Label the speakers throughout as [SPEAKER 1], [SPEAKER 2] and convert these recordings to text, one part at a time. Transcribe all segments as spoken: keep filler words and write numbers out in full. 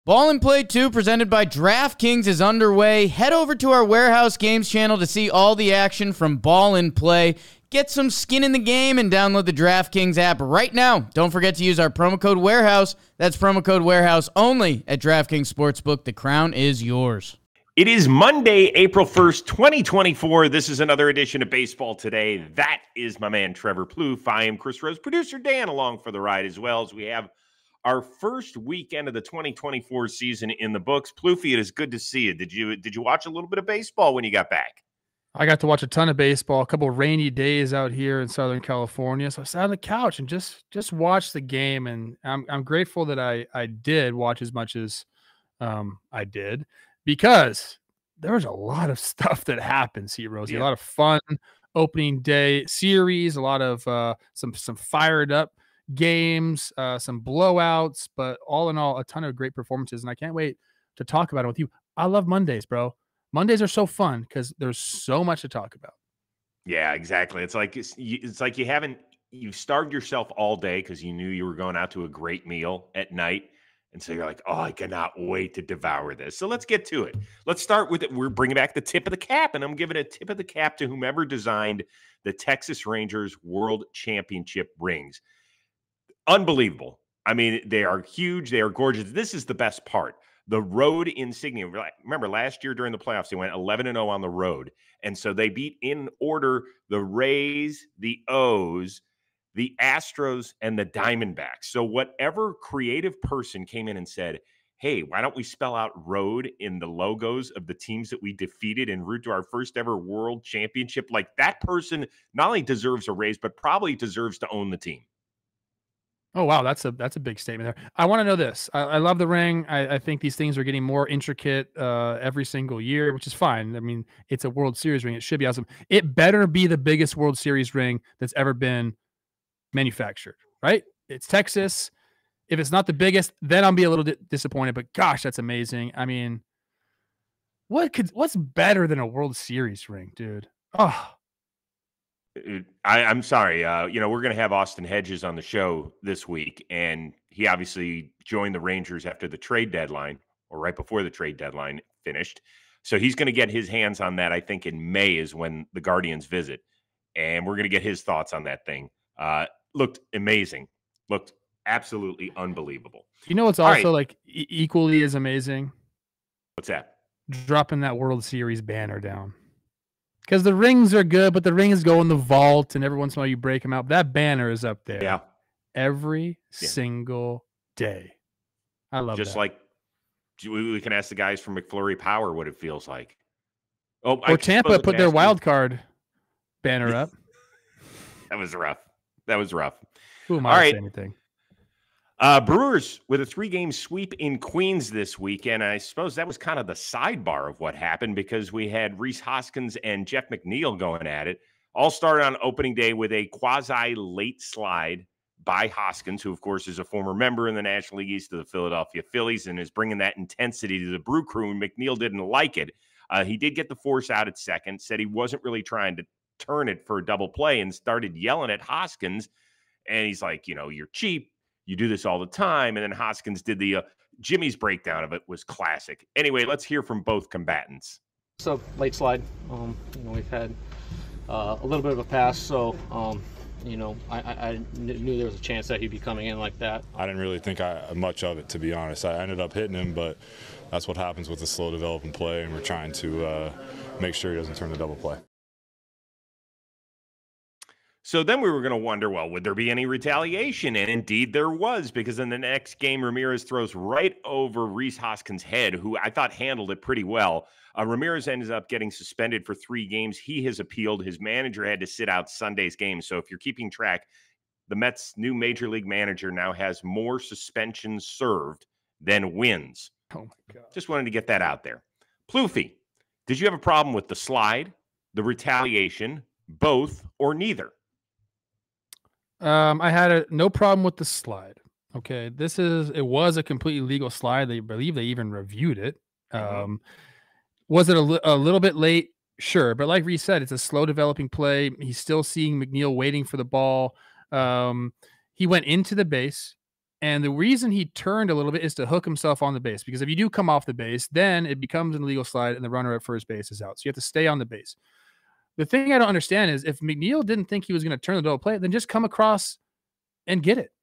[SPEAKER 1] Ball and Play two, presented by DraftKings, is underway. Head over to our Warehouse Games channel to see all the action from Ball and Play. Get some skin in the game and download the DraftKings app right now. Don't forget to use our promo code Warehouse. That's promo code Warehouse only at DraftKings Sportsbook. The crown is yours.
[SPEAKER 2] It is Monday, April first, twenty twenty-four. This is another edition of Baseball Today. That is my man, Trevor Plouffe. I am Chris Rose, producer Dan, along for the ride as well, as we have our first weekend of the twenty twenty-four season in the books. Plouffe, it is good to see you. Did you did you watch a little bit of baseball when you got back?
[SPEAKER 3] I got to watch a ton of baseball, a couple of rainy days out here in Southern California. So I sat on the couch and just just watched the game. And I'm I'm grateful that I I did watch as much as um, I did, because there was a lot of stuff that happens here, Rosie. Yeah. A lot of fun opening day series, a lot of uh, some some fired up games, uh, some blowouts, but all in all, a ton of great performances. And I can't wait to talk about it with you. I love Mondays, bro. Mondays are so fun because there's so much to talk about.
[SPEAKER 2] Yeah, exactly. It's like it's, it's like you haven't you've starved yourself all day because you knew you were going out to a great meal at night. And so you're like, oh, I cannot wait to devour this. So let's get to it. Let's start with it. We're bringing back the tip of the cap, and I'm giving a tip of the cap to whomever designed the Texas Rangers World Championship rings. Unbelievable. I mean, they are huge. They are gorgeous. This is the best part. The road insignia. Remember, last year during the playoffs, they went eleven and oh on the road. And so they beat in order the Rays, the O's, the Astros, and the Diamondbacks. So whatever creative person came in and said, hey, why don't we spell out road in the logos of the teams that we defeated en route to our first ever world championship? Like, that person not only deserves a raise, but probably deserves to own the team.
[SPEAKER 3] Oh, wow. That's a that's a big statement there. I want to know this. I, I love the ring. I, I think these things are getting more intricate uh, every single year, which is fine. I mean, it's a World Series ring. It should be awesome. It better be the biggest World Series ring that's ever been manufactured, right? It's Texas. If it's not the biggest, then I'll be a little di- disappointed. But gosh, that's amazing. I mean, what could what's better than a World Series ring, dude? Oh.
[SPEAKER 2] I, I'm sorry. Uh, you know, we're going to have Austin Hedges on the show this week, and he obviously joined the Rangers after the trade deadline, or right before the trade deadline finished. So he's going to get his hands on that. I think in May is when the Guardians visit, and we're going to get his thoughts on that thing. Uh, looked amazing. Looked absolutely unbelievable.
[SPEAKER 3] You know what's also right. like e- equally as amazing?
[SPEAKER 2] What's that?
[SPEAKER 3] Dropping that World Series banner down. Because the rings are good, but the rings go in the vault, and every once in a while you break them out. That banner is up there.
[SPEAKER 2] Yeah.
[SPEAKER 3] Every
[SPEAKER 2] yeah.
[SPEAKER 3] single day. I love
[SPEAKER 2] Just
[SPEAKER 3] that.
[SPEAKER 2] like we can ask the guys from McFlurry Power what it feels like. Oh,
[SPEAKER 3] or I Tampa put their wild card banner up.
[SPEAKER 2] That was rough. That was rough.
[SPEAKER 3] Who am I
[SPEAKER 2] All
[SPEAKER 3] to
[SPEAKER 2] right.
[SPEAKER 3] say anything?
[SPEAKER 2] Uh, Brewers with a three-game sweep in Queens this weekend. I suppose that was kind of the sidebar of what happened, because we had Rhys Hoskins and Jeff McNeil going at it. All started on opening day with a quasi-late slide by Hoskins, who, of course, is a former member in the National League East of the Philadelphia Phillies and is bringing that intensity to the Brew Crew, and McNeil didn't like it. Uh, he did get the force out at second, said he wasn't really trying to turn it for a double play, and started yelling at Hoskins. And he's like, you know, you're cheap. You do this all the time. And then Hoskins did the uh, Jimmy's breakdown of it was classic. Anyway, let's hear from both combatants.
[SPEAKER 4] So late slide. Um, you know, we've had uh, a little bit of a pass, so um, you know, I, I, I knew there was a chance that he'd be coming in like that.
[SPEAKER 5] I didn't really think I, much of it, to be honest. I ended up hitting him, but that's what happens with a slow developing play, and we're trying to uh, make sure he doesn't turn the double play.
[SPEAKER 2] So then we were going to wonder, well, would there be any retaliation? And indeed there was, because in the next game, Ramirez throws right over Rhys Hoskins' head, who I thought handled it pretty well. Uh, Ramirez ended up getting suspended for three games. He has appealed. His manager had to sit out Sunday's game. So if you're keeping track, the Mets' new major league manager now has more suspensions served than wins.
[SPEAKER 3] Oh, my God.
[SPEAKER 2] Just wanted to get that out there. Plouffe, did you have a problem with the slide, the retaliation, both, or neither?
[SPEAKER 3] Um, I had a, no problem with the slide. Okay, this is it was a completely legal slide. They believe they even reviewed it.
[SPEAKER 2] Mm-hmm.
[SPEAKER 3] Um, was it a, li- a little bit late? Sure, but like Rhys said, it's a slow developing play. He's still seeing McNeil waiting for the ball. Um, he went into the base, And the reason he turned a little bit is to hook himself on the base, because if you do come off the base, then it becomes an illegal slide and the runner at first base is out. So you have to stay on the base. The thing I don't understand is if McNeil didn't think he was going to turn the double play, then just come across and get it.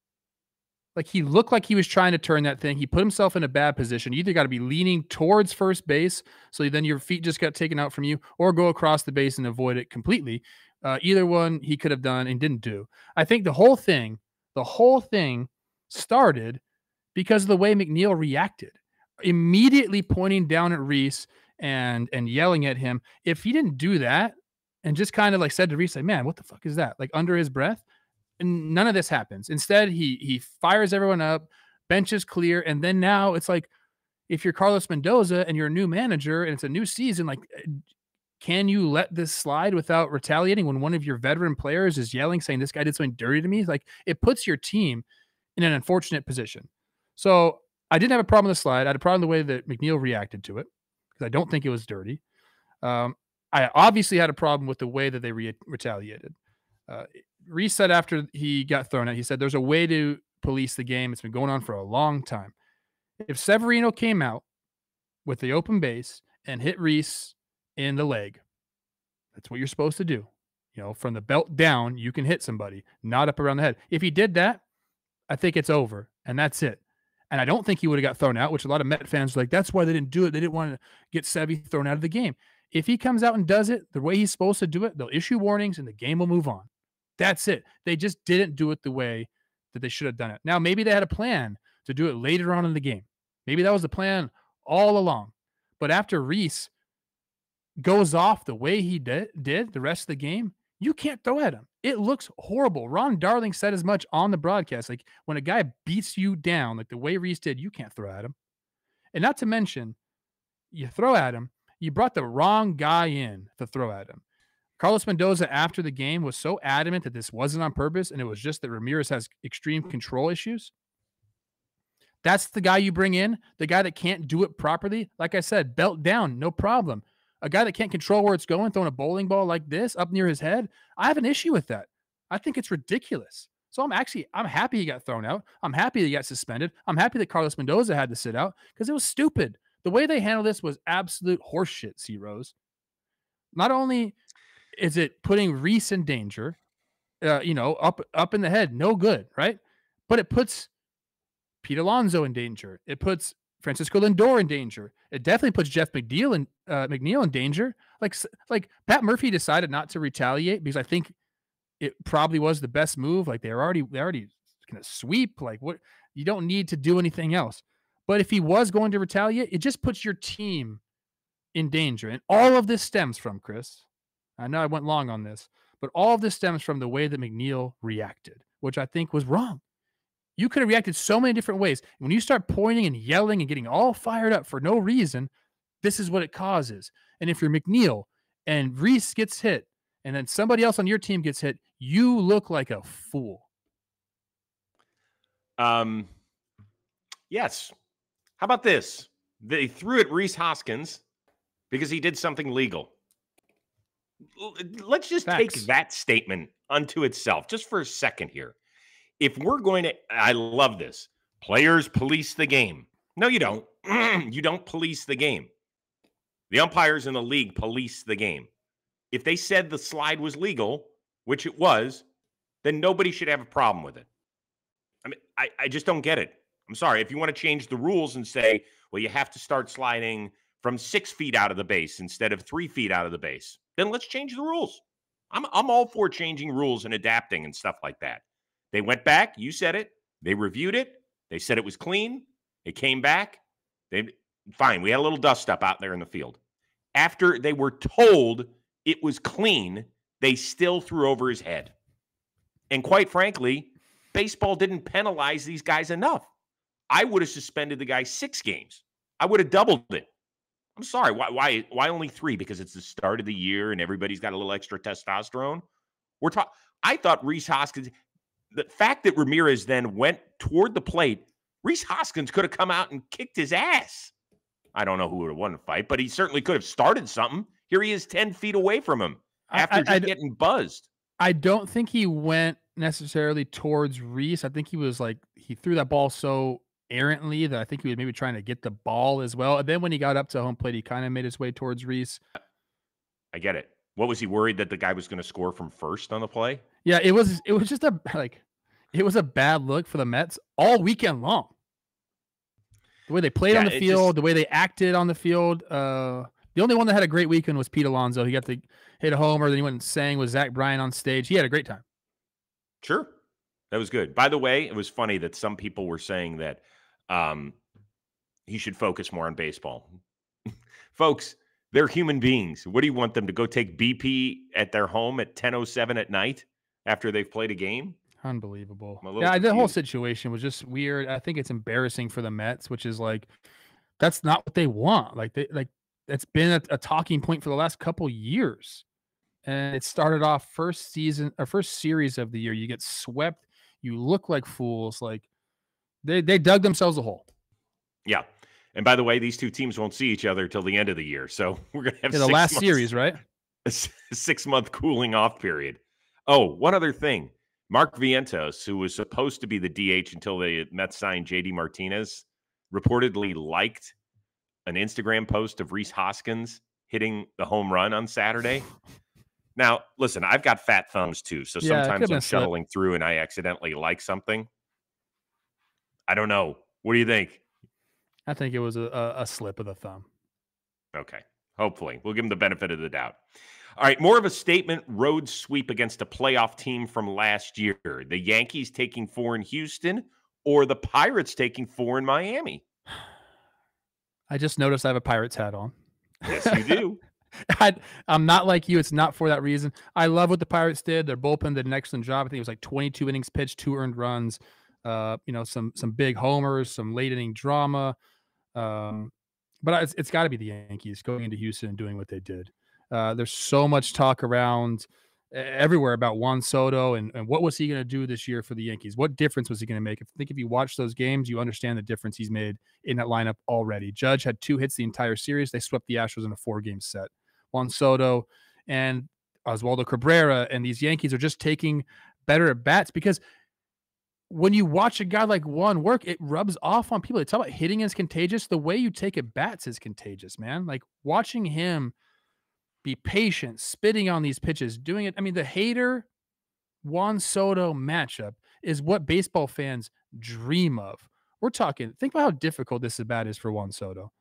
[SPEAKER 3] Like, he looked like he was trying to turn that thing. He put himself in a bad position. You either got to be leaning towards first base, so then your feet just got taken out from you, or go across the base and avoid it completely. Uh, either one he could have done and didn't do. I think the whole thing, the whole thing started because of the way McNeil reacted, immediately pointing down at Reese and and yelling at him. If he didn't do that and just kind of like said to Reese, like, man, what the fuck is that? Like, under his breath, and none of this happens. Instead, he he fires everyone up, bench is clear, and then now it's like, if you're Carlos Mendoza and you're a new manager and it's a new season, like, can you let this slide without retaliating when one of your veteran players is yelling, saying this guy did something dirty to me? Like, it puts your team in an unfortunate position. So I didn't have a problem with the slide. I had a problem with the way that McNeil reacted to it, because I don't think it was dirty. Um, I obviously had a problem with the way that they re- retaliated. Uh, Reese said after he got thrown out, he said, there's a way to police the game. It's been going on for a long time. If Severino came out with the open base and hit Reese in the leg, that's what you're supposed to do. You know, from the belt down, you can hit somebody, not up around the head. If he did that, I think it's over, and that's it. And I don't think he would have got thrown out, which a lot of Met fans were like, that's why they didn't do it. They didn't want to get Sevy thrown out of the game. If he comes out and does it the way he's supposed to do it, they'll issue warnings and the game will move on. That's it. They just didn't do it the way that they should have done it. Now, maybe they had a plan to do it later on in the game. Maybe that was the plan all along. But after Reese goes off the way he did, did the rest of the game, you can't throw at him. It looks horrible. Ron Darling said as much on the broadcast. Like, when a guy beats you down, like the way Reese did, you can't throw at him. And not to mention, you throw at him, you brought the wrong guy in to throw at him. Carlos Mendoza, after the game, was so adamant that this wasn't on purpose and it was just that Ramirez has extreme control issues. That's the guy you bring in, the guy that can't do it properly. Like I said, belt down, no problem. A guy that can't control where it's going, throwing a bowling ball like this up near his head, I have an issue with that. I think it's ridiculous. So I'm actually, I'm happy he got thrown out. I'm happy he got suspended. I'm happy that Carlos Mendoza had to sit out because it was stupid. The way they handled this was absolute horseshit, C. Rose. Not only is it putting Reese in danger, uh, you know, up, up in the head, no good, right? But it puts Pete Alonso in danger. It puts Francisco Lindor in danger. It definitely puts Jeff McNeil in uh, McNeil in danger. Like, like Pat Murphy decided not to retaliate because I think it probably was the best move. Like, they're already they're already going to sweep. Like, what, you don't need to do anything else. But if he was going to retaliate, it just puts your team in danger. And all of this stems from, Chris, I know I went long on this, but all of this stems from the way that McNeil reacted, which I think was wrong. You could have reacted so many different ways. When you start pointing and yelling and getting all fired up for no reason, this is what it causes. And if you're McNeil and Reese gets hit and then somebody else on your team gets hit, you look like a fool.
[SPEAKER 2] Um, yes. How about this? They threw at Rhys Hoskins because he did something legal. Let's just
[SPEAKER 3] Facts.
[SPEAKER 2] take that statement unto itself just for a second here. If we're going to, I love this. Players police the game. No, you don't. You don't police the game. The umpires in the league police the game. If they said the slide was legal, which it was, then nobody should have a problem with it. I mean, I, I just don't get it. I'm sorry. If you want to change the rules and say, well, you have to start sliding from six feet out of the base instead of three feet out of the base, then let's change the rules. I'm I'm all for changing rules and adapting and stuff like that. They went back. You said it. They reviewed it. They said it was clean. It came back. They fine. We had a little dust up out there in the field. After they were told it was clean, they still threw over his head. And quite frankly, baseball didn't penalize these guys enough. I would have suspended the guy six games. I would have doubled it. I'm sorry. Why, why, why only three? Because it's the start of the year and everybody's got a little extra testosterone. We're talking. I thought Rhys Hoskins, the fact that Ramirez then went toward the plate, Rhys Hoskins could have come out and kicked his ass. I don't know who would have won the fight, but he certainly could have started something. Here he is ten feet away from him after I, I, just I, getting buzzed.
[SPEAKER 3] I don't think he went necessarily towards Reese. I think he was like he threw that ball so errantly that I think he was maybe trying to get the ball as well. And then when he got up to home plate, he kind of made his way towards Reese.
[SPEAKER 2] I get it. What was he worried that the guy was going to score from first on the play?
[SPEAKER 3] Yeah, it was it was just a like it was a bad look for the Mets all weekend long. The way they played
[SPEAKER 2] Yeah,
[SPEAKER 3] on the
[SPEAKER 2] it
[SPEAKER 3] field,
[SPEAKER 2] just-
[SPEAKER 3] the way they acted on the field. Uh, the only one that had a great weekend was Pete Alonso. He got to hit a homer. Then he went and sang with Zach Bryan on stage. He had a great time.
[SPEAKER 2] Sure. That was good. By the way, it was funny that some people were saying that um, he should focus more on baseball. Folks, they're human beings. What do you want them to go take B P at their home at ten oh seven at night after they've played a game?
[SPEAKER 3] Unbelievable.
[SPEAKER 2] I'm a little
[SPEAKER 3] Yeah, the whole
[SPEAKER 2] confused.
[SPEAKER 3] situation was just weird. I think it's embarrassing for the Mets, which is like that's not what they want. Like they like it's been a, a talking point for the last couple years. And it started off first season or first series of the year. You get swept, you look like fools. Like they they dug themselves a hole.
[SPEAKER 2] Yeah. And by the way, these two teams won't see each other till the end of the year. So we're going to have
[SPEAKER 3] Yeah, the
[SPEAKER 2] six
[SPEAKER 3] last
[SPEAKER 2] months,
[SPEAKER 3] series, right?
[SPEAKER 2] a six month cooling off period. Oh, one other thing. Mark Vientos, who was supposed to be the D H until the Mets signed J D Martinez, reportedly liked an Instagram post of Reese Hoskins hitting the home run on Saturday. Now, listen, I've got fat thumbs too, so
[SPEAKER 3] Yeah, it
[SPEAKER 2] sometimes
[SPEAKER 3] could've been
[SPEAKER 2] I'm
[SPEAKER 3] a slip.
[SPEAKER 2] shuttling through and I accidentally like something. I don't know. What do you think?
[SPEAKER 3] I think it was a, a, a slip of the thumb.
[SPEAKER 2] Okay. Hopefully. We'll give him the benefit of the doubt. All right. More of a statement road sweep against a playoff team from last year. The Yankees taking four in Houston or the Pirates taking four in Miami?
[SPEAKER 3] I just noticed I have a Pirates hat on.
[SPEAKER 2] Yes, you do.
[SPEAKER 3] I, I'm not like you. It's not for that reason. I love what the Pirates did. Their bullpen did an excellent job. I think it was like twenty-two innings pitched, two earned runs. Uh, you know, some some big homers, some late inning drama. Um, but it's, it's got to be the Yankees going into Houston and doing what they did. Uh, there's so much talk around uh, everywhere about Juan Soto and, and what was he going to do this year for the Yankees? What difference was he going to make? I think if you watch those games, you understand the difference he's made in that lineup already. Judge had two hits the entire series. They swept the Astros in a four-game set. Juan Soto and Oswaldo Cabrera and these Yankees are just taking better at bats because when you watch a guy like Juan work, it rubs off on people. They talk about hitting is contagious. The way you take at bats is contagious, man. Like watching him be patient, spitting on these pitches, doing it. I mean, the Hader Juan Soto matchup is what baseball fans dream of. We're talking, think about how difficult this at bat is for Juan Soto.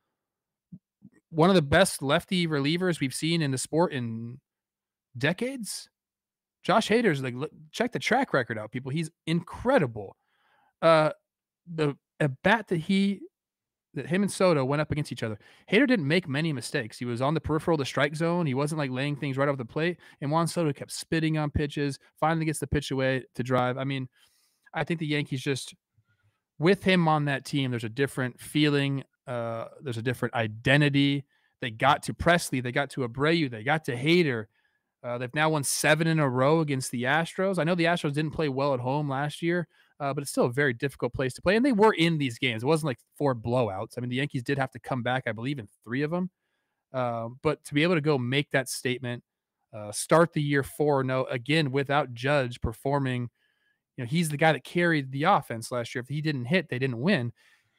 [SPEAKER 3] One of the best lefty relievers we've seen in the sport in decades. Josh Hader's like, look, check the track record out, people. He's incredible. Uh, the at bat that he, that him and Soto went up against each other. Hader didn't make many mistakes. He was on the peripheral of the strike zone. He wasn't like laying things right off the plate. And Juan Soto kept spitting on pitches. Finally gets the pitch away to drive. I mean, I think the Yankees just, with him on that team, there's a different feeling. Uh, there's a different identity. They got to Presley. They got to Abreu. They got to Hader. Uh, they've now won seven in a row against the Astros. I know the Astros didn't play well at home last year, uh, but it's still a very difficult place to play. And they were in these games. It wasn't like four blowouts. I mean, the Yankees did have to come back, I believe, in three of them. Uh, but to be able to go make that statement, uh, start the year four oh, again, without Judge performing, you know, he's the guy that carried the offense last year. If he didn't hit, they didn't win.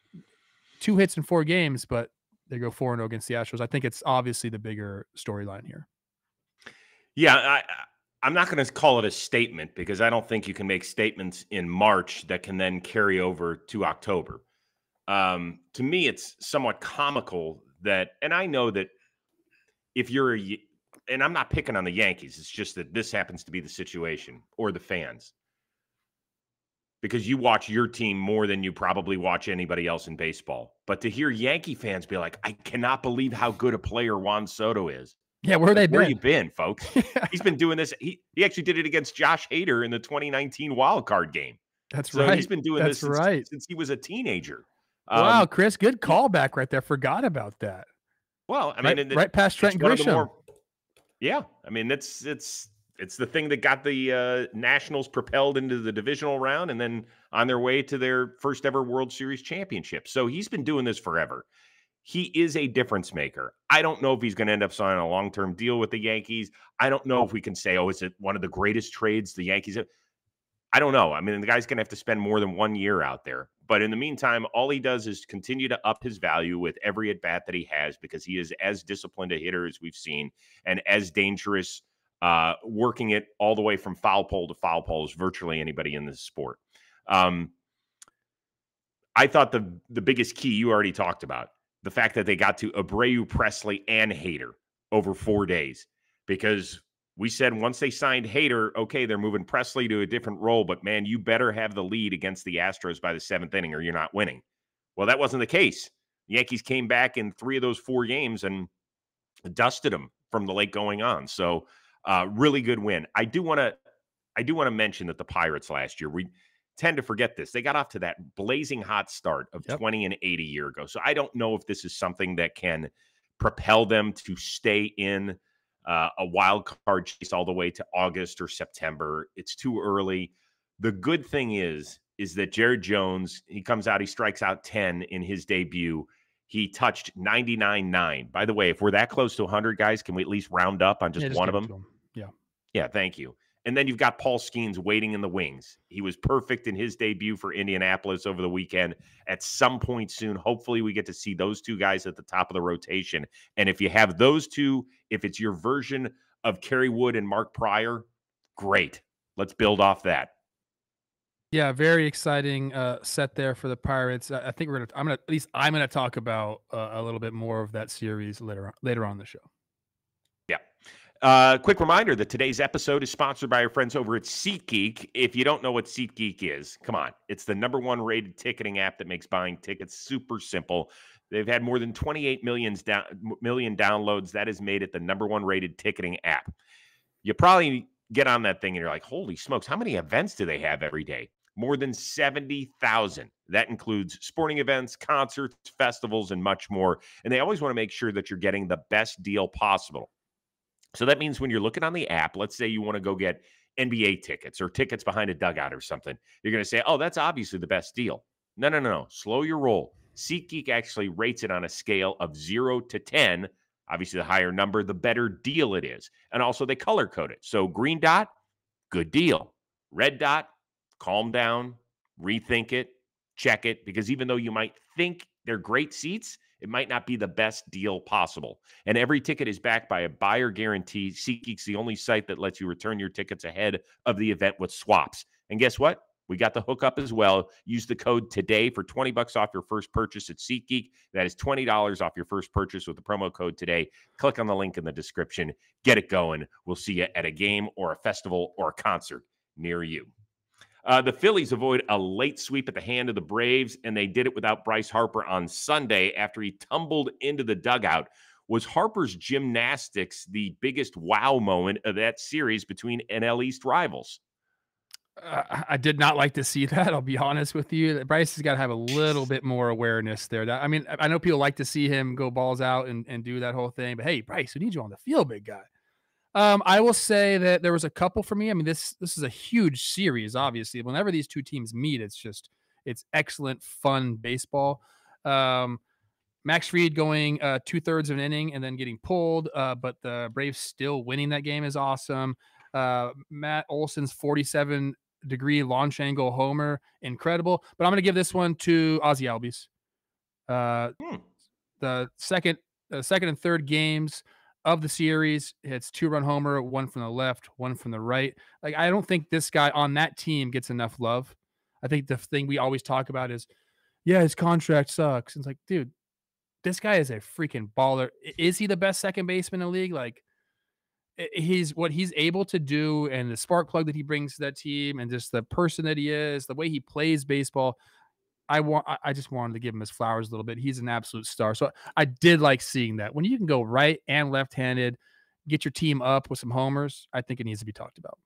[SPEAKER 3] Two hits in four games, but they go four oh against the Astros. I think it's obviously the bigger storyline here.
[SPEAKER 2] Yeah, I, I'm not going to call it a statement because I don't think you can make statements in March that can then carry over to October. Um, to me, it's somewhat comical that, and I know that if you're, a, and I'm not picking on the Yankees, it's just that this happens to be the situation or the fans. Because you watch your team more than you probably watch anybody else in baseball. But to hear Yankee fans be like, I cannot believe how good a player Juan Soto is.
[SPEAKER 3] Yeah, where they
[SPEAKER 2] Where
[SPEAKER 3] been?
[SPEAKER 2] you been, folks? He's been doing this. He he actually did it against Josh Hader in the twenty nineteen wild card game.
[SPEAKER 3] That's
[SPEAKER 2] So
[SPEAKER 3] right.
[SPEAKER 2] he's been doing
[SPEAKER 3] That's
[SPEAKER 2] this since,
[SPEAKER 3] right.
[SPEAKER 2] since he was a teenager.
[SPEAKER 3] Wow,
[SPEAKER 2] Um,
[SPEAKER 3] Chris, good callback right there. Forgot about that.
[SPEAKER 2] well, I mean,
[SPEAKER 3] right,
[SPEAKER 2] and it-
[SPEAKER 3] right past Trent
[SPEAKER 2] it's one of the
[SPEAKER 3] Grisham.
[SPEAKER 2] more- yeah, I mean, it's it's it's the thing that got the uh, Nationals propelled into the divisional round and then on their way to their first ever World Series championship. So he's been doing this forever. He is a difference maker. I don't know if he's going to end up signing a long-term deal with the Yankees. I don't know if we can say, oh, is it one of the greatest trades the Yankees have? I don't know. I mean, the guy's going to have to spend more than one year out there. But in the meantime, all he does is continue to up his value with every at-bat that he has because he is as disciplined a hitter as we've seen and as dangerous, uh, working it all the way from foul pole to foul pole as virtually anybody in this sport. Um, I thought the, the biggest key you already talked about, the fact that they got to Abreu, Presley, and Hader over four days because – we said once they signed Hader, okay, they're moving Presley to a different role, but man, you better have the lead against the Astros by the seventh inning or you're not winning. Well, that wasn't the case. The Yankees came back in three of those four games and dusted them from the late going on. So uh, really good win. I do want to I do want to mention that the Pirates last year, we tend to forget this. They got off to that blazing hot start of yep. twenty and eight a year ago. So I don't know if this is something that can propel them to stay in Uh, a wild card chase all the way to August or September. It's too early. The good thing is, is that Jared Jones, he comes out, he strikes out ten in his debut. He touched ninety-nine nine. By the way, if we're that close to one hundred guys, can we at least round up on just, yeah, just one of them? them?
[SPEAKER 3] Yeah.
[SPEAKER 2] Yeah, thank you. And then you've got Paul Skeens waiting in the wings. He was perfect in his debut for Indianapolis over the weekend. At some point soon, hopefully we get to see those two guys at the top of the rotation. And if you have those two, if it's your version of Kerry Wood and Mark Pryor, great. Let's build off that.
[SPEAKER 3] Yeah, very exciting uh, set there for the Pirates. I think we're gonna. I'm gonna at least I'm gonna talk about uh, a little bit more of that series later on, later on in the show.
[SPEAKER 2] Yeah. Uh, quick reminder that today's episode is sponsored by our friends over at SeatGeek. If you don't know what SeatGeek is, come on. It's the number one rated ticketing app that makes buying tickets super simple. They've had more than twenty-eight million downloads. That has made it the number one rated ticketing app. You probably get on that thing and you're like, holy smokes, how many events do they have every day? More than seventy thousand. That includes sporting events, concerts, festivals, and much more. And they always want to make sure that you're getting the best deal possible. So that means when you're looking on the app, let's say you want to go get N B A tickets or tickets behind a dugout or something. You're going to say, oh, that's obviously the best deal. No, no, no, no. Slow your roll. SeatGeek actually rates it on a scale of zero to ten. Obviously, the higher number, the better deal it is. And also they color code it. So green dot, good deal. Red dot, calm down, rethink it, check it. Because even though you might think they're great seats, it might not be the best deal possible. And every ticket is backed by a buyer guarantee. SeatGeek's the only site that lets you return your tickets ahead of the event with swaps. And guess what? We got the hookup as well. Use the code TODAY for twenty bucks off your first purchase at SeatGeek. That is twenty dollars off your first purchase with the promo code TODAY. Click on the link in the description. Get it going. We'll see you at a game or a festival or a concert near you. Uh, the Phillies avoid a late sweep at the hand of the Braves, and they did it without Bryce Harper on Sunday after he tumbled into the dugout. Was Harper's gymnastics the biggest wow moment of that series between N L East rivals?
[SPEAKER 3] Uh, I did not like to see that. I'll be honest with you. Bryce has got to have a little bit more awareness there. That, I mean, I know people like to see him go balls out and, and do that whole thing, but hey, Bryce, we need you on the field, big guy. Um, I will say that there was a couple for me. I mean, this this is a huge series, obviously. Whenever these two teams meet, it's just it's excellent, fun baseball. Um, Max Fried going uh, two thirds of an inning and then getting pulled, uh, but the Braves still winning that game is awesome. Uh, Matt Olson's forty-seven degree launch angle homer, incredible. But I'm going to give this one to Ozzie Albies. Uh, hmm. The second, the second and third games of the series, it's two-run homer, one from the left, one from the right. Like, I don't think this guy on that team gets enough love. I think the thing we always talk about is, yeah, his contract sucks. And it's like, dude, this guy is a freaking baller. Is he the best second baseman in the league? Like, he's what he's able to do and the spark plug that he brings to that team and just the person that he is, the way he plays baseball. I want, I just wanted to give him his flowers a little bit. He's an absolute star. So I did like seeing that. When you can go right and left-handed, get your team up with some homers, I think it needs to be talked about.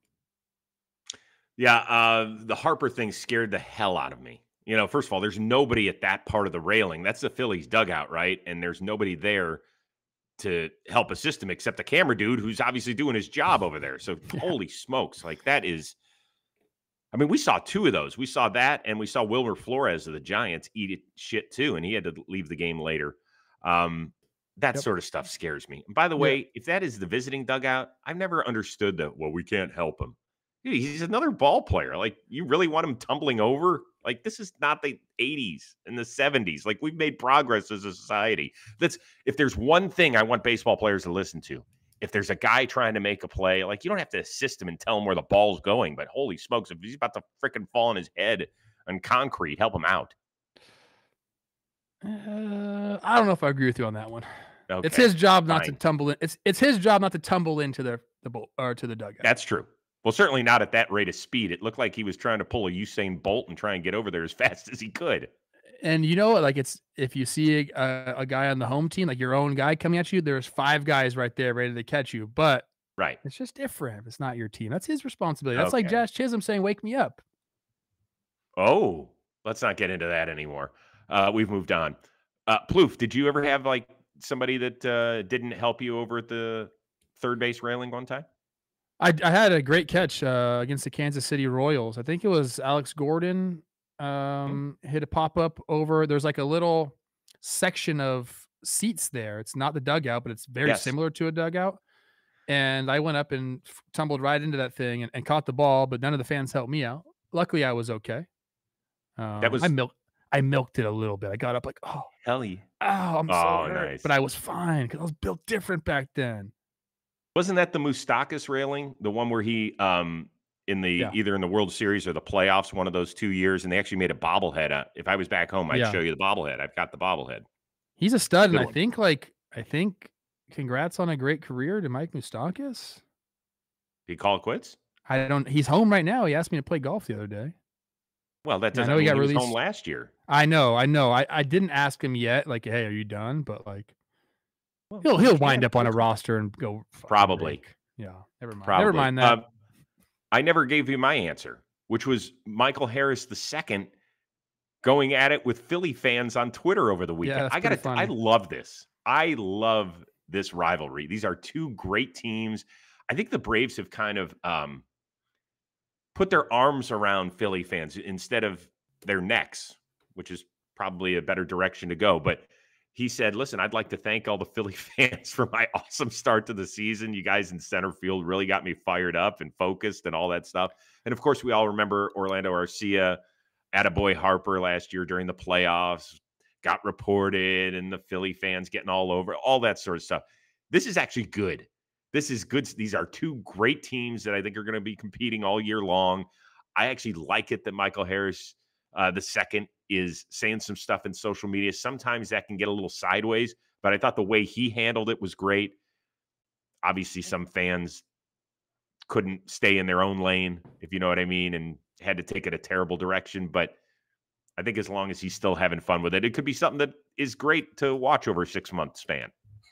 [SPEAKER 2] Yeah, uh, the Harper thing scared the hell out of me. You know, first of all, there's nobody at that part of the railing. That's the Phillies dugout, right? And there's nobody there to help assist him except the camera dude who's obviously doing his job over there. So holy smokes, like that is, I mean, we saw two of those. We saw that and we saw Wilmer Flores of the Giants eat it shit too. And he had to leave the game later. Um, that yep. sort of stuff scares me. And by the way, yep. if that is the visiting dugout, I've never understood that, well, we can't help him. Dude, he's another ball player. Like, you really want him tumbling over? Like, this is not the eighties and the seventies. Like, we've made progress as a society. That's if there's one thing I want baseball players to listen to, if there's a guy trying to make a play, like, you don't have to assist him and tell him where the ball's going, but holy smokes, if he's about to freaking fall on his head on concrete, help him out.
[SPEAKER 3] Uh, I don't know if I agree with you on that one.
[SPEAKER 2] Okay,
[SPEAKER 3] it's his job not
[SPEAKER 2] fine.
[SPEAKER 3] to tumble in. It's it's his job not to tumble into the the bowl or to the dugout.
[SPEAKER 2] That's true. Well, certainly not at that rate of speed. It looked like he was trying to pull a Usain Bolt and try and get over there as fast as he could.
[SPEAKER 3] And you know what? Like, it's if you see a, a guy on the home team, like your own guy coming at you, there's five guys right there ready to catch you. But
[SPEAKER 2] Right.
[SPEAKER 3] it's just different. If it's not your team, that's his responsibility. That's like
[SPEAKER 2] Okay.
[SPEAKER 3] Jazz Chisholm saying, "Wake me up."
[SPEAKER 2] Oh, let's not get into that anymore. Uh, we've moved on. Uh, Plouffe, did you ever have like somebody that uh, didn't help you over at the third base railing one time?
[SPEAKER 3] I, I had a great catch uh, against the Kansas City Royals. I think it was Alex Gordon um, hit a pop up over. There's like a little section of seats there. It's not the dugout, but it's very
[SPEAKER 2] Yes.
[SPEAKER 3] similar to a dugout. And I went up and f- tumbled right into that thing and, and caught the ball, but none of the fans helped me out. Luckily, I was okay. Um,
[SPEAKER 2] That was-
[SPEAKER 3] I milked. I milked it a little bit. I got up like, oh,
[SPEAKER 2] Hell yeah.
[SPEAKER 3] oh, I'm so
[SPEAKER 2] Oh,
[SPEAKER 3] hurt.
[SPEAKER 2] nice.
[SPEAKER 3] But I was fine because I was built different back then.
[SPEAKER 2] Wasn't that the Moustakas railing? The one where he, um, in the
[SPEAKER 3] Yeah.
[SPEAKER 2] either in the World Series or the playoffs, one of those two years, and they actually made a bobblehead. Uh, if I was back home, I'd
[SPEAKER 3] Yeah.
[SPEAKER 2] show you the bobblehead. I've got the bobblehead.
[SPEAKER 3] He's a stud,
[SPEAKER 2] Good
[SPEAKER 3] and I
[SPEAKER 2] one.
[SPEAKER 3] think like I think congrats on a great career to Mike Moustakas.
[SPEAKER 2] Did he call it quits?
[SPEAKER 3] I don't. He's home right now. He asked me to play golf the other day.
[SPEAKER 2] Well, that
[SPEAKER 3] Yeah, I
[SPEAKER 2] doesn't
[SPEAKER 3] know he
[SPEAKER 2] mean
[SPEAKER 3] got
[SPEAKER 2] he was
[SPEAKER 3] released-
[SPEAKER 2] home last year.
[SPEAKER 3] I know, I know. I, I didn't ask him yet. Like, hey, are you done? But like,
[SPEAKER 2] Well,
[SPEAKER 3] he'll he'll
[SPEAKER 2] yeah,
[SPEAKER 3] wind up on a
[SPEAKER 2] okay.
[SPEAKER 3] roster and go fucking
[SPEAKER 2] Probably.
[SPEAKER 3] break. Yeah, never mind.
[SPEAKER 2] Probably.
[SPEAKER 3] Never mind that.
[SPEAKER 2] Um, I never gave you my answer, which was Michael Harris the second going at it with Philly fans on Twitter over the weekend.
[SPEAKER 3] that's
[SPEAKER 2] I got
[SPEAKER 3] pretty
[SPEAKER 2] to I
[SPEAKER 3] funny.
[SPEAKER 2] love this. I love this rivalry. These are two great teams. I think the Braves have kind of um, put their arms around Philly fans instead of their necks, which is probably a better direction to go. But he said, listen, I'd like to thank all the Philly fans for my awesome start to the season. You guys in center field really got me fired up and focused and all that stuff. And of course, we all remember Orlando Arcia, attaboy Harper last year during the playoffs, got reported and the Philly fans getting all over, all that sort of stuff. This is actually good. This is good. These are two great teams that I think are going to be competing all year long. I actually like it that Michael Harris uh, the second is saying some stuff in social media. Sometimes that can get a little sideways, but I thought the way he handled it was great. Obviously, some fans couldn't stay in their own lane, if you know what I mean, and had to take it a terrible direction. But I think as long as he's still having fun with it, it could be something that is great to watch over a six-month span.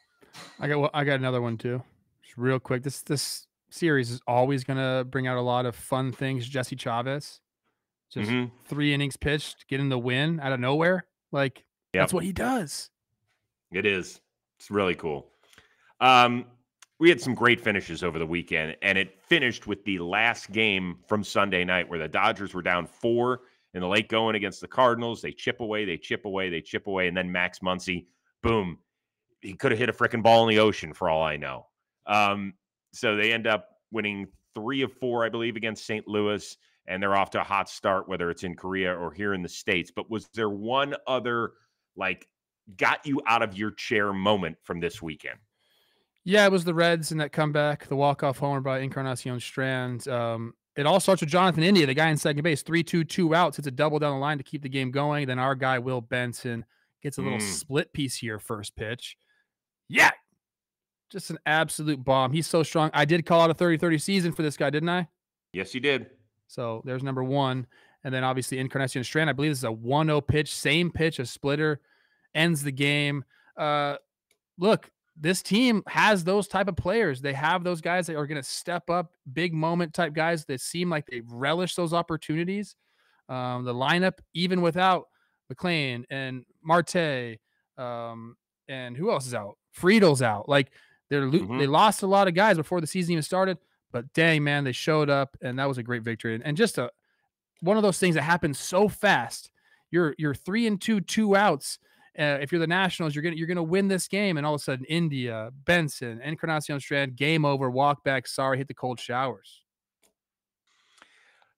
[SPEAKER 3] I got I got another one too. Just real quick. This this series is always gonna bring out a lot of fun things. Jesse Chavez, just
[SPEAKER 2] Mhm.
[SPEAKER 3] three innings pitched, getting the win out of nowhere. Like that's
[SPEAKER 2] Yep.
[SPEAKER 3] what he does.
[SPEAKER 2] It is. It's really cool. Um, we had some great finishes over the weekend, and it finished with the last game from Sunday night where the Dodgers were down four in the late going against the Cardinals. They chip away, they chip away, they chip away, and then Max Muncy, boom. He could have hit a freaking ball in the ocean for all I know. Um, so they end up winning three of four, I believe, against Saint Louis, and they're off to a hot start, whether it's in Korea or here in the States. But was there one other, like, got you out of your chair moment from this weekend?
[SPEAKER 3] Yeah, it was the Reds in that comeback, the walk-off homer by Encarnacion Strand. Um, it all starts with Jonathan India, the guy in second base, three two, two outs. It's a double down the line to keep the game going. Then our guy, Will Benson, gets a little
[SPEAKER 2] Mm.
[SPEAKER 3] split piece here, first pitch. Yeah, just an absolute bomb. He's so strong. I did call out a thirty thirty season for this guy, didn't I?
[SPEAKER 2] Yes, you did.
[SPEAKER 3] So there's number one. And then obviously Encarnacion Strand, I believe this is a one oh pitch, same pitch, a splitter, ends the game. Uh, look, this team has those type of players. They have those guys that are going to step up, big moment type guys that seem like they relish those opportunities. Um, the lineup, even without McLean and Marte, um, and who else is out? Friedel's out. Like they're lo-
[SPEAKER 2] Mhm.
[SPEAKER 3] they lost a lot of guys before the season even started. But dang, man, they showed up, and that was a great victory. And, and just a one of those things that happens so fast. You're you're three and two, two outs. Uh, if you're the Nationals, you're gonna you're gonna win this game, and all of a sudden, India, Benson, Encarnacion Strand, game over, walk back, sorry, hit the cold showers.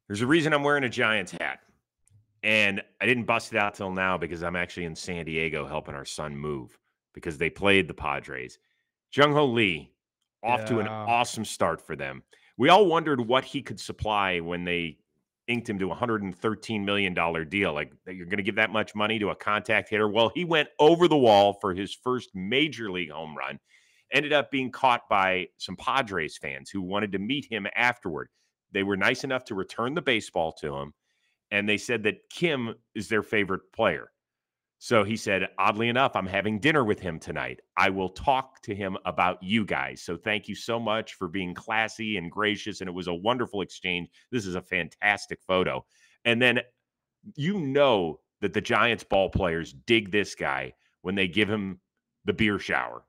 [SPEAKER 2] There's a reason I'm wearing a Giants hat. And I didn't bust it out till now because I'm actually in San Diego helping our son move because they played the Padres. Jung-Ho Lee, off to an
[SPEAKER 3] Yeah.
[SPEAKER 2] awesome start for them. We all wondered what he could supply when they inked him to a one hundred thirteen million dollars deal. Like, you're going to give that much money to a contact hitter? Well, he went over the wall for his first major league home run, ended up being caught by some Padres fans who wanted to meet him afterward. They were nice enough to return the baseball to him, and they said that Kim is their favorite player. So he said, oddly enough, I'm having dinner with him tonight. I will talk to him about you guys. So thank you so much for being classy and gracious. And it was a wonderful exchange. This is a fantastic photo. And then you know that the Giants ball players dig this guy when they give him the beer shower.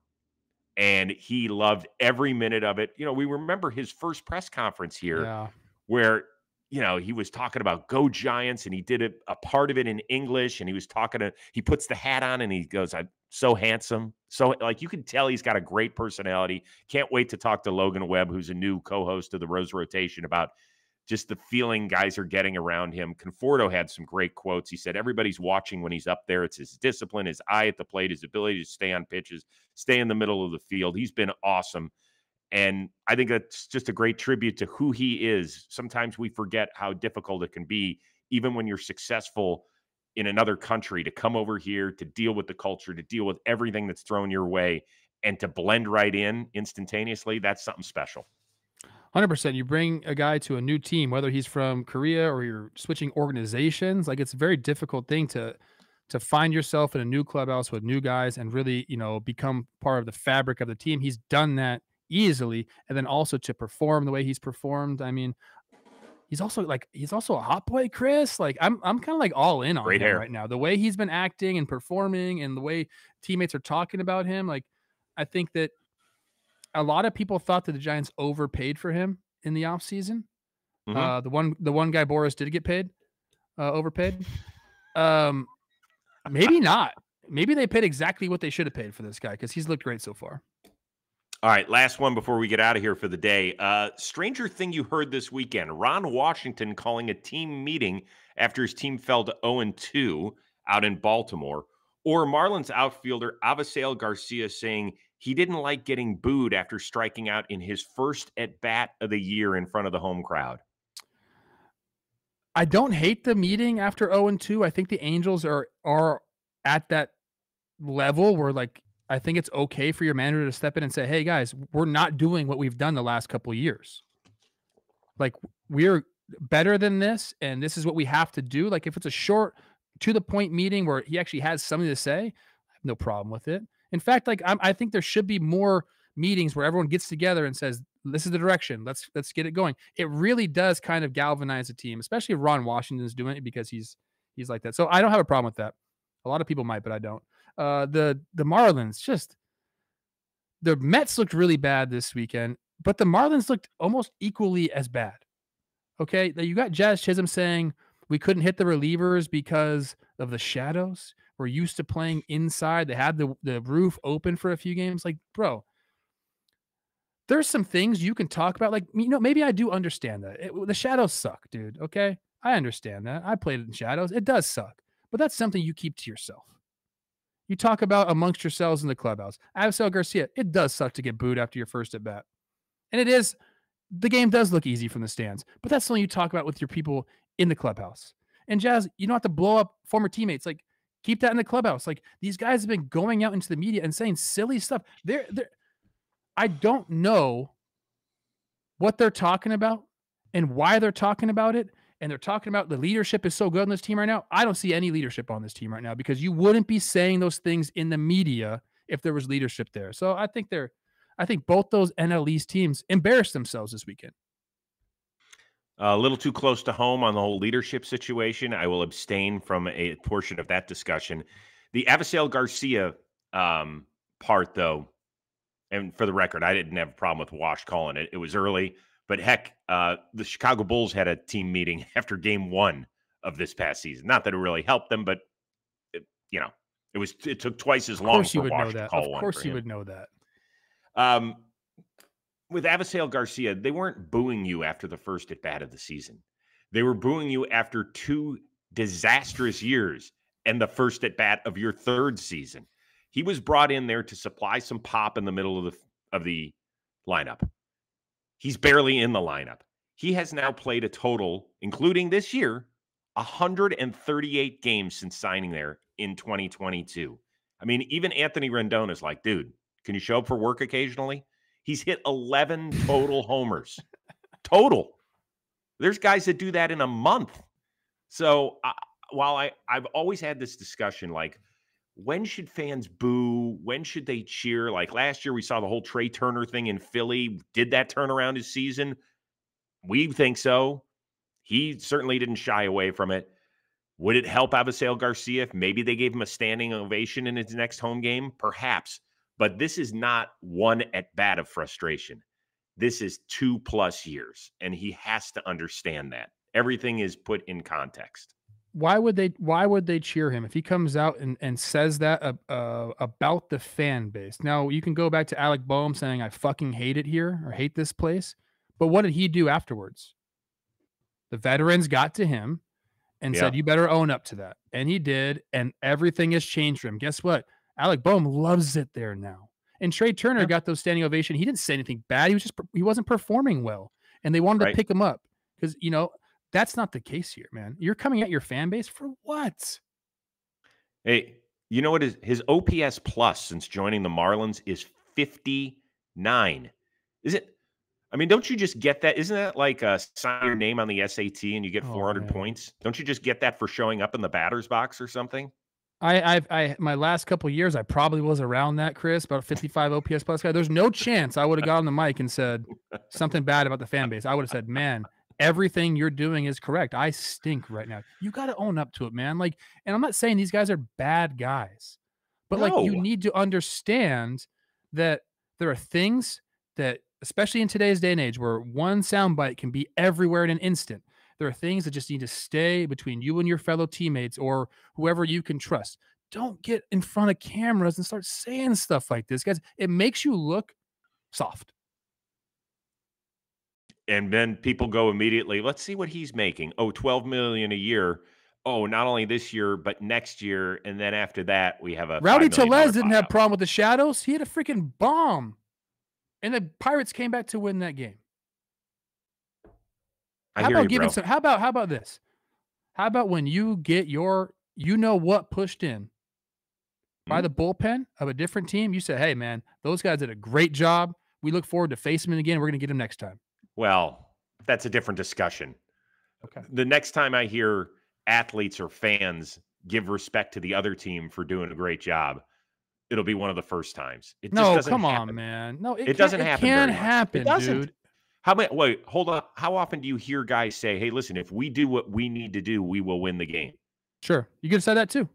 [SPEAKER 2] And he loved every minute of it. You know, we remember his first press conference here
[SPEAKER 3] Yeah.
[SPEAKER 2] where, you know, he was talking about go Giants, and he did a, a part of it in English, and he was talking to, he puts the hat on and he goes, I'm so handsome. So like, you can tell he's got a great personality. Can't wait to talk to Logan Webb, who's a new co-host of the Rose Rotation, about just the feeling guys are getting around him. Conforto had some great quotes. He said, everybody's watching when he's up there. It's his discipline, his eye at the plate, his ability to stay on pitches, stay in the middle of the field. He's been awesome. And I think that's just a great tribute to who he is. Sometimes we forget how difficult it can be, even when you're successful in another country, to come over here, to deal with the culture, to deal with everything that's thrown your way, and to blend right in instantaneously. That's something special.
[SPEAKER 3] one hundred percent. You bring a guy to a new team, whether he's from Korea or you're switching organizations, like, it's a very difficult thing to to find yourself in a new clubhouse with new guys and really, you know, become part of the fabric of the team. He's done that easily. And then also to perform the way he's performed. I mean, he's also like, he's also a hot boy, Chris. Like, I'm, I'm kind of like all in on
[SPEAKER 2] Great
[SPEAKER 3] him
[SPEAKER 2] hair.
[SPEAKER 3] right now. The way he's been acting and performing and the way teammates are talking about him. Like, I think that a lot of people thought that the Giants overpaid for him in the offseason.
[SPEAKER 2] Mhm.
[SPEAKER 3] Uh, the one, the one guy, Boris, did get paid, uh, overpaid. Um, maybe not. Maybe they paid exactly what they should have paid for this guy, because he's looked great so far.
[SPEAKER 2] All right, last one before we get out of here for the day. Uh, stranger thing you heard this weekend. Ron Washington calling a team meeting after his team fell to oh and two out in Baltimore. Or Marlins outfielder Avisail Garcia saying he didn't like getting booed after striking out in his first at-bat of the year in front of the home crowd.
[SPEAKER 3] I don't hate the meeting after oh and two. I think the Angels are are at that level where, like, I think it's okay for your manager to step in and say, hey, guys, we're not doing what we've done the last couple of years. Like, we're better than this, and this is what we have to do. Like, if it's a short, to-the-point meeting where he actually has something to say, I have no problem with it. In fact, like, I'm, I think there should be more meetings where everyone gets together and says, this is the direction. Let's let's get it going. It really does kind of galvanize a team, especially if Ron Washington's doing it, because he's he's like that. So I don't have a problem with that. A lot of people might, but I don't. Uh, the the Marlins, just the Mets looked really bad this weekend, but the Marlins looked almost equally as bad. Okay, you got Jazz Chisholm saying we couldn't hit the relievers because of the shadows. We're used to playing inside. They had the, the roof open for a few games. Like, bro, there's some things you can talk about. Like, you know, maybe I do understand that. It, the shadows suck, dude. Okay, I understand that. I played it in shadows. It does suck, but that's something you keep to yourself. You talk about amongst yourselves in the clubhouse. Avisail Garcia, it does suck to get booed after your first at bat. And it is, the game does look easy from the stands, but that's something you talk about with your people in the clubhouse. And Jazz, you don't have to blow up former teammates. Like, keep that in the clubhouse. Like, these guys have been going out into the media and saying silly stuff. They're, they're, I don't know what they're talking about and why they're talking about it. And they're talking about the leadership is so good on this team right now. I don't see any leadership on this team right now, because you wouldn't be saying those things in the media if there was leadership there. So I think they're, I think both those N L East teams embarrassed themselves this weekend.
[SPEAKER 2] A little too close to home on the whole leadership situation. I will abstain from a portion of that discussion. The Avisail Garcia um, part, though, and for the record, I didn't have a problem with Wash calling it. It was early. But heck, uh, the Chicago Bulls had a team meeting after game one of this past season. Not that it really helped them, but it, you know, it was it took twice as long.
[SPEAKER 3] Of course you would know
[SPEAKER 2] to
[SPEAKER 3] that.
[SPEAKER 2] call
[SPEAKER 3] Of
[SPEAKER 2] one
[SPEAKER 3] course
[SPEAKER 2] for
[SPEAKER 3] you
[SPEAKER 2] him.
[SPEAKER 3] would know that.
[SPEAKER 2] Um, with Avisail Garcia, they weren't booing you after the first at bat of the season. They were booing you after two disastrous years and the first at bat of your third season. He was brought in there to supply some pop in the middle of the of the lineup. He's barely in the lineup. He has now played a total, including this year, one hundred thirty-eight games since signing there in twenty twenty-two. I mean, even Anthony Rendon is like, dude, can you show up for work occasionally? He's hit eleven total homers. Total. There's guys that do that in a month. So uh, while I, I've always had this discussion, like, when should fans boo? When should they cheer? Like last year, we saw the whole Trey Turner thing in Philly. Did that turn around his season? We think so. He certainly didn't shy away from it. Would it help Avisail Garcia if maybe they gave him a standing ovation in his next home game? Perhaps. But this is not one at-bat of frustration. This is two plus years, and he has to understand that. Everything is put in context.
[SPEAKER 3] Why would they why would they cheer him if he comes out and, and says that uh, uh, about the fan base? Now, you can go back to Alec Boehm saying, I fucking hate it here or hate this place. But what did he do afterwards? The veterans got to him and yeah. said, you better own up to that. And he did, and everything has changed for him. Guess what? Alec Boehm loves it there now. And Trey Turner yeah. got those standing ovation. He didn't say anything bad. He was just he wasn't performing well, and they wanted right. to pick him up because, you know, that's not the case here, man. You're coming at your fan base for what?
[SPEAKER 2] Hey, you know what is his O P S plus since joining the Marlins is fifty-nine. Is it? I mean, don't you just get that? Isn't that like uh, sign your name on the S A T and you get four hundred oh, points? Don't you just get that for showing up in the batter's box or something?
[SPEAKER 3] I, I've, I, my last couple of years, I probably was around that, Chris, about fifty-five O P S plus guy. There's no chance I would have got on the mic and said something bad about the fan base. I would have said, man, everything you're doing is correct. I stink right now. You got to own up to it, man. Like, and I'm not saying these guys are bad guys, but no. like you need to understand that there are things that, especially in today's day and age where one soundbite can be everywhere in an instant, there are things that just need to stay between you and your fellow teammates or whoever you can trust. Don't get in front of cameras and start saying stuff like this, guys. It makes you look soft.
[SPEAKER 2] And then people go immediately, let's see what he's making. Oh, twelve million dollars a year. Oh, not only this year, but next year. And then after that, we have a
[SPEAKER 3] Rowdy Tellez didn't have a problem with the shadows. He had a freaking bomb. And the Pirates came back to win that game.
[SPEAKER 2] I
[SPEAKER 3] how
[SPEAKER 2] hear
[SPEAKER 3] about
[SPEAKER 2] you,
[SPEAKER 3] giving
[SPEAKER 2] bro.
[SPEAKER 3] some how about how about this? How about when you get your you know what pushed in mm-hmm. by the bullpen of a different team, you say, hey man, those guys did a great job. We look forward to facing them again. We're gonna get them next time.
[SPEAKER 2] Well, that's a different discussion.
[SPEAKER 3] Okay.
[SPEAKER 2] The next time I hear athletes or fans give respect to the other team for doing a great job, it'll be one of the first times. It
[SPEAKER 3] no,
[SPEAKER 2] just doesn't
[SPEAKER 3] come
[SPEAKER 2] happen.
[SPEAKER 3] on, man. No, it,
[SPEAKER 2] it doesn't
[SPEAKER 3] it
[SPEAKER 2] happen.
[SPEAKER 3] Can
[SPEAKER 2] very
[SPEAKER 3] happen,
[SPEAKER 2] much. It doesn't.
[SPEAKER 3] dude.
[SPEAKER 2] How many? Wait, hold on. How often do you hear guys say, "Hey, listen, if we do what we need to do, we will win the game"?
[SPEAKER 3] Sure, you could have said that too.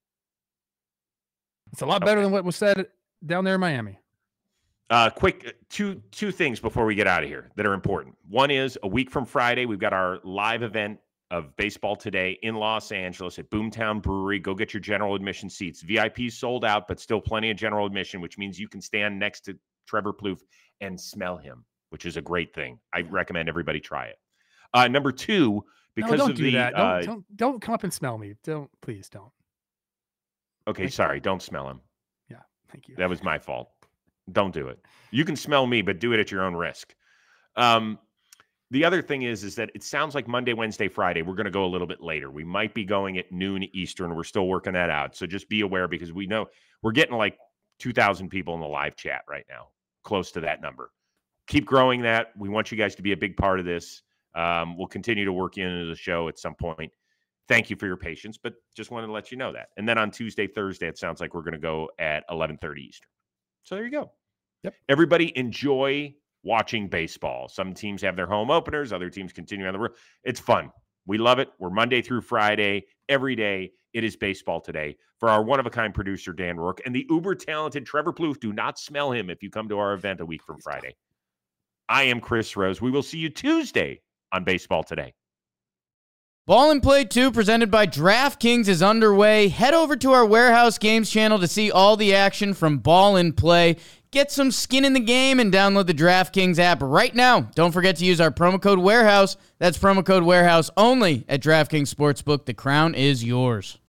[SPEAKER 3] It's a lot better
[SPEAKER 2] okay.
[SPEAKER 3] than what was said down there in Miami.
[SPEAKER 2] Uh, quick, two two things before we get out of here that are important. One is a week from Friday, we've got our live event of Baseball Today in Los Angeles at Boomtown Brewery. Go get your general admission seats. V I P sold out, but still plenty of general admission, which means you can stand next to Trevor Plouffe and smell him, which is a great thing. I recommend everybody try it. Uh, number two, because
[SPEAKER 3] no, don't
[SPEAKER 2] of
[SPEAKER 3] do
[SPEAKER 2] the
[SPEAKER 3] that. Don't,
[SPEAKER 2] uh,
[SPEAKER 3] don't don't come up and smell me. Don't please don't.
[SPEAKER 2] Okay,
[SPEAKER 3] thank
[SPEAKER 2] sorry,
[SPEAKER 3] you.
[SPEAKER 2] Don't smell him.
[SPEAKER 3] Yeah, thank you.
[SPEAKER 2] That was my fault. Don't do it. You can smell me, but do it at your own risk. Um, the other thing is, is that it sounds like Monday, Wednesday, Friday, we're going to go a little bit later. We might be going at noon Eastern. We're still working that out. So just be aware because we know we're getting like two thousand people in the live chat right now, close to that number. Keep growing that. We want you guys to be a big part of this. Um, we'll continue to work you into the show at some point. Thank you for your patience, but just wanted to let you know that. And then on Tuesday, Thursday, it sounds like we're going to go at eleven thirty Eastern. So there you go.
[SPEAKER 3] Yep.
[SPEAKER 2] Everybody enjoy watching baseball. Some teams have their home openers. Other teams continue on the road. It's fun. We love it. We're Monday through Friday. Every day, it is Baseball Today. For our one-of-a-kind producer, Dan Rourke, and the uber-talented Trevor Plouffe, do not smell him if you come to our event a week from Friday. I am Chris Rose. We will see you Tuesday on Baseball Today.
[SPEAKER 1] Ball and Play two, presented by DraftKings, is underway. Head over to our Warehouse Games channel to see all the action from Ball and Play. Get some skin in the game and download the DraftKings app right now. Don't forget to use our promo code Warehouse. That's promo code Warehouse only at DraftKings Sportsbook. The crown is yours.